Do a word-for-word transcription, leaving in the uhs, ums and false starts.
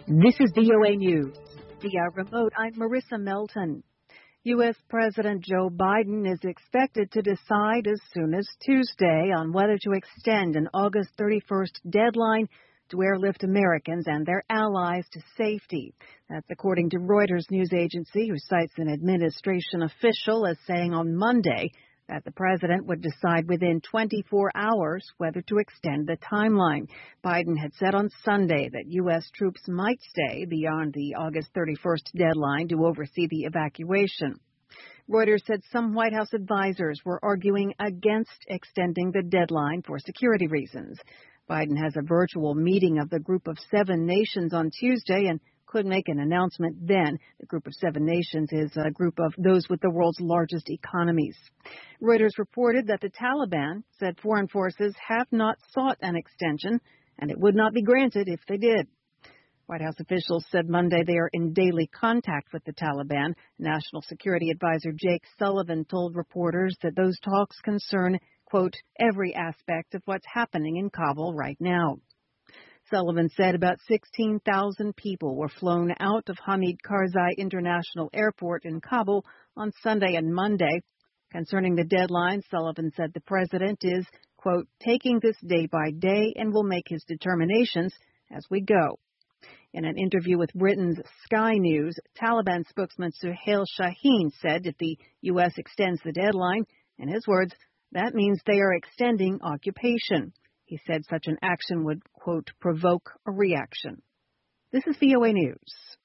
This is V O A News. Via remote, I'm Marissa Melton. U S. President Joe Biden is expected to decide as soon as Tuesday on whether to extend an August thirty-first deadline to airlift Americans and their allies to safety. That's according to Reuters news agency, who cites an administration official as saying on Monday that the president would decide within twenty-four hours whether to extend the timeline. Biden had said on Sunday that U S troops might stay beyond the August thirty-first deadline to oversee the evacuation. Reuters said some White House advisors were arguing against extending the deadline for security reasons. Biden has a virtual meeting of the Group of Seven Nations on Tuesday and could make an announcement then. The Group of Seven Nations is a group of those with the world's largest economies. Reuters reported that the Taliban said foreign forces have not sought an extension, and it would not be granted if they did. White House officials said Monday they are in daily contact with the Taliban. National Security Advisor Jake Sullivan told reporters that those talks concern, quote, every aspect of what's happening in Kabul right now. Sullivan said about sixteen thousand people were flown out of Hamid Karzai International Airport in Kabul on Sunday and Monday. Concerning the deadline, Sullivan said the president is, quote, taking this day by day and will make his determinations as we go. In an interview with Britain's Sky News, Taliban spokesman Suhail Shaheen said if the U S extends the deadline, in his words, that means they are extending occupation. He said such an action would, quote, provoke a reaction. This is V O A News.